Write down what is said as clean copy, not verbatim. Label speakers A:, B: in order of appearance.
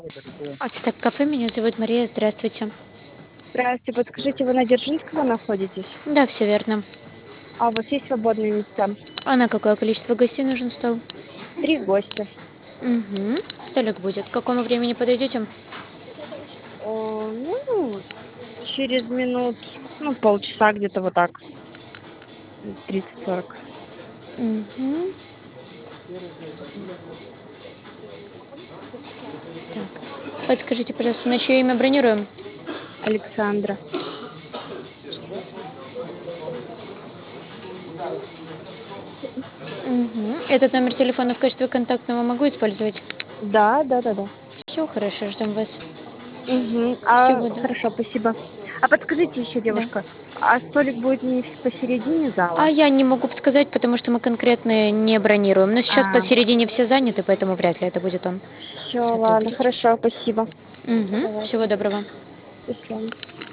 A: Ацтек кафе, меня зовут Мария, здравствуйте.
B: Здравствуйте, подскажите, вы на Дзержинского находитесь?
A: Да, все верно.
B: А у вас есть свободные места?
A: А на какое количество гостей нужен стол?
B: 3 гостя.
A: Угу. Столик будет. К какому времени подойдете?
B: Ну, через минут, ну, полчаса где-то вот так, 30-40.
A: Угу. Так. Подскажите, пожалуйста, на чье имя бронируем?
B: Александра.
A: Угу. Этот номер телефона в качестве контактного могу использовать?
B: Да, да, да, да.
A: Все хорошо, ждем вас.
B: Угу.
A: Всего да.
B: Хорошо, спасибо. А подскажите еще,
A: Да.
B: девушка, а столик будет не посередине
A: А
B: зала?
A: я не могу сказать, потому что мы конкретно не бронируем. Но сейчас
B: А,
A: посередине все заняты, поэтому вряд ли это будет он.
B: все,
A: Сейчас
B: ладно,
A: добрый.
B: хорошо, спасибо.
A: Угу.
B: Давайте.
A: Всего доброго.
B: До свидания.